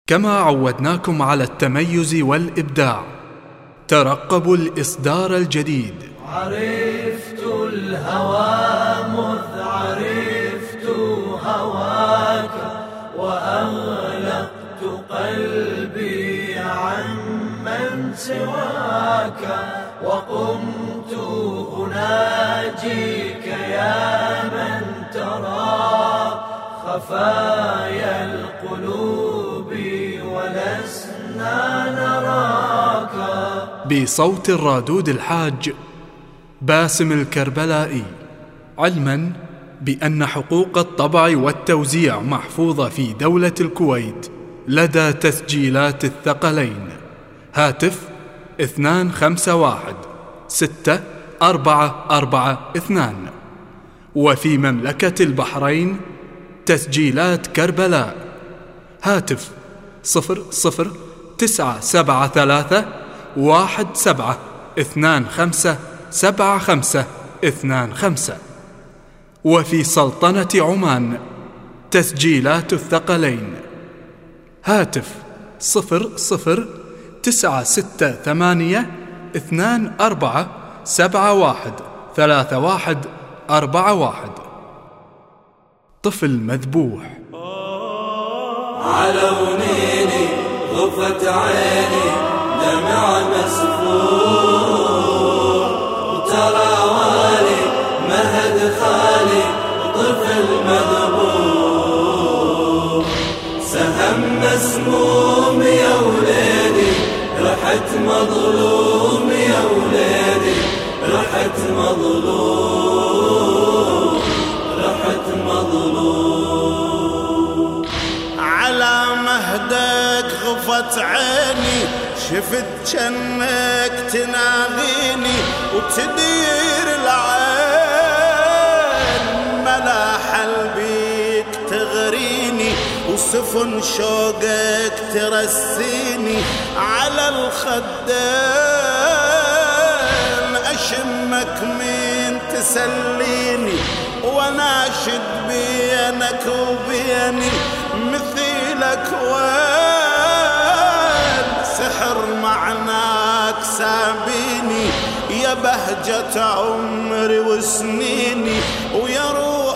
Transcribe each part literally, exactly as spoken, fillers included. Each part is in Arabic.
كما عودناكم على التميز والإبداع، ترقبوا الإصدار الجديد. عرفت الهوى مذ عرفت هواك، وأغلقت قلبي عن من سواك، وقمت أناجيك يا من ترى خفايا القلوب ولسنا نراك. بصوت الرادود الحاج باسم الكربلائي، علما بأن حقوق الطبع والتوزيع محفوظة في دولة الكويت لدى تسجيلات الثقلين. هاتف اثنان خمسة واحد ستة أربعة أربعة اثنان. وفي مملكة البحرين تسجيلات كربلاء، هاتف صفر صفر تسعة سبعة ثلاثة واحد سبعة اثنان خمسة سبعة خمسة اثنان خمسة. وفي سلطنة عمان تسجيلات الثقلين، هاتف صفر صفر تسعة ستة ثمانية اثنان أربعة سبعة واحد ثلاثة واحد أربعة واحد. طفل مذبوح. علونيني غفت عيني دمع مسفور، وترى والي مهد خالي طفل مذبوح، سهم مسموم يا وليدي رحت مظلوم يا وليدي رحت مظلوم رحت مظلوم. على مهدك غفت عيني شفت جنك تناغيني وتدير العين، ملاح البيك تغريني وسفن شوقك ترسيني، على الخدين أشمك من تسليني، وناشد بينك وبيني مثيلك وين، سحر معناك سابيني يا بهجة عمري وسنيني ويا روح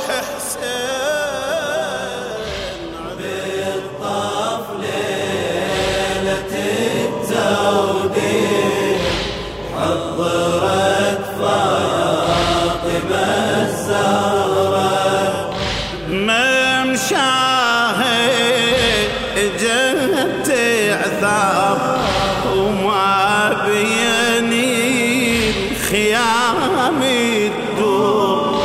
حسين. بالطاف ليلة التوديع حضرت فاطمة الزهراء، ممشاهي جت عثار وما بيني خيام الدور،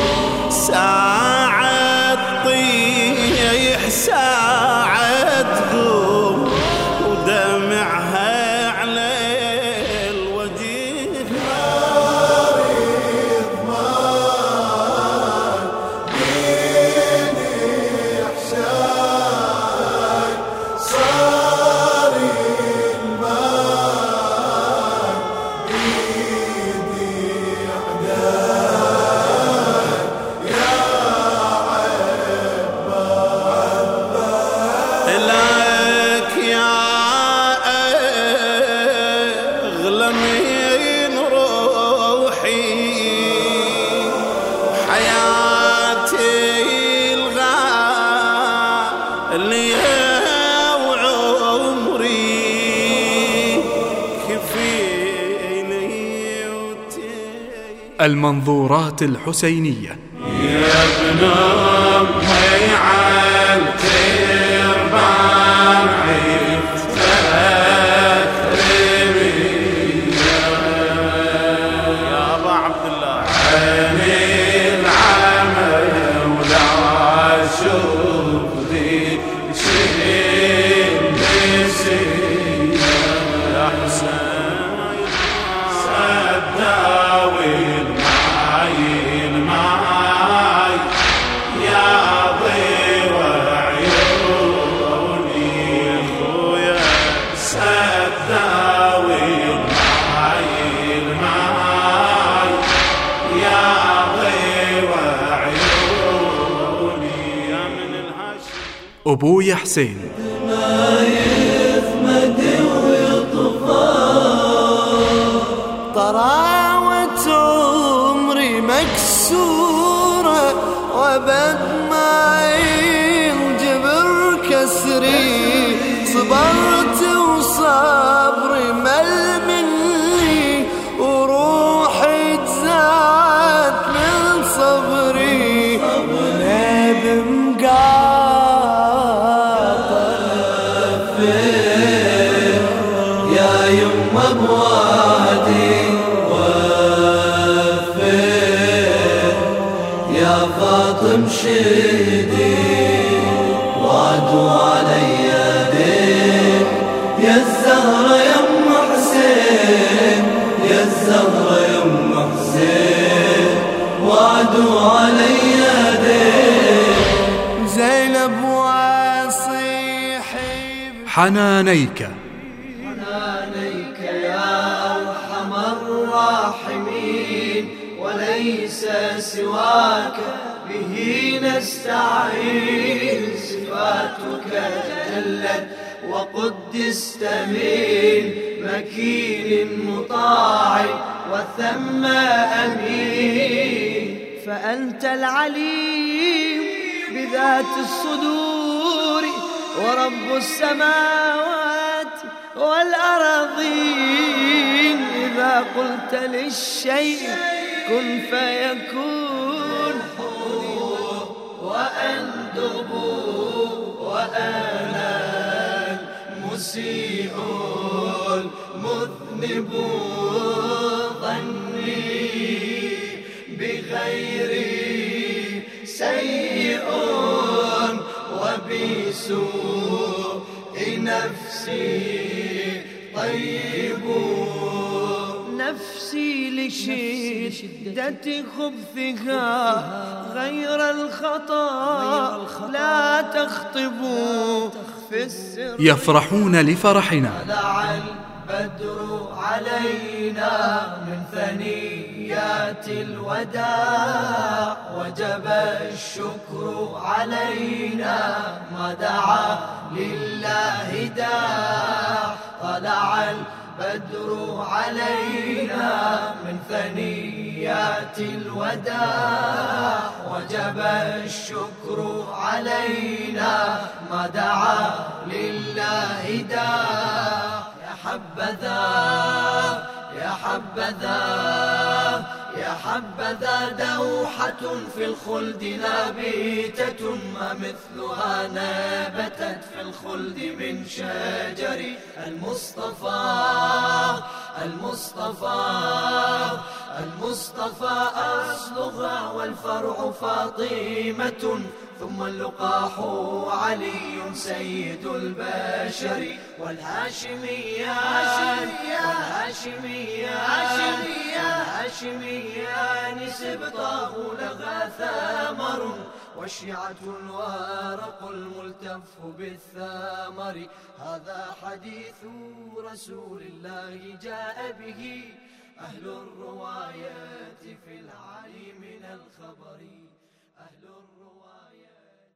ساعة طيح ساعة تقوم ودمعها على الوجه. لك يا أغلى من روحي حياتي الغالية وعمري كفيني وتي. المنظورات الحسينية. يا ابن أمي عالتي أبويا حسين. وفر يا يما بوادي وفر يا فاطم شهدي وعدوا علي دين يا الزهرة يم حسين يا الزهرة يم حسين وعدوا علي دين زينب واصيحي حنانيك حنانيك يا أرحم الراحمين وليس سواك به نستعين صفاتك جلت وقدست من مكين مطاع وثم أمين فأنت العليم بذات الصدور ورب السماوات والأراضين إذا قلت للشيء كن فيكون وأندب وأنا المسيء المذنب ظني بغيري سيء وبسوء نفسي طيب نفسي لشدة خبثها غير الخطا لا تخطبوا في السر. يفرحون لفرحنا. طلع البدر علينا من ثنيات الوداع وجب الشكر علينا ما دعا لله داع. طلع البدر علينا من ثنيات الوداع وجب الشكر علينا ما دعا لله داع. يا حبذا يا حبذا يا حبذا دوحة في الخلد نابتة ما مثلها نبتت في الخلد من شجر المصطفى المصطفى المصطفى أصلها والفرع فاطمة ثم اللقاح علي سيد البشر والهاشميان والهاشميان والهاشميان سبطاه لها ثمر والشيعة الورق الملتف بالثمر. هذا حديث رسول الله جاء به أهل الروايات في العلي من الخبر. أهل الروايات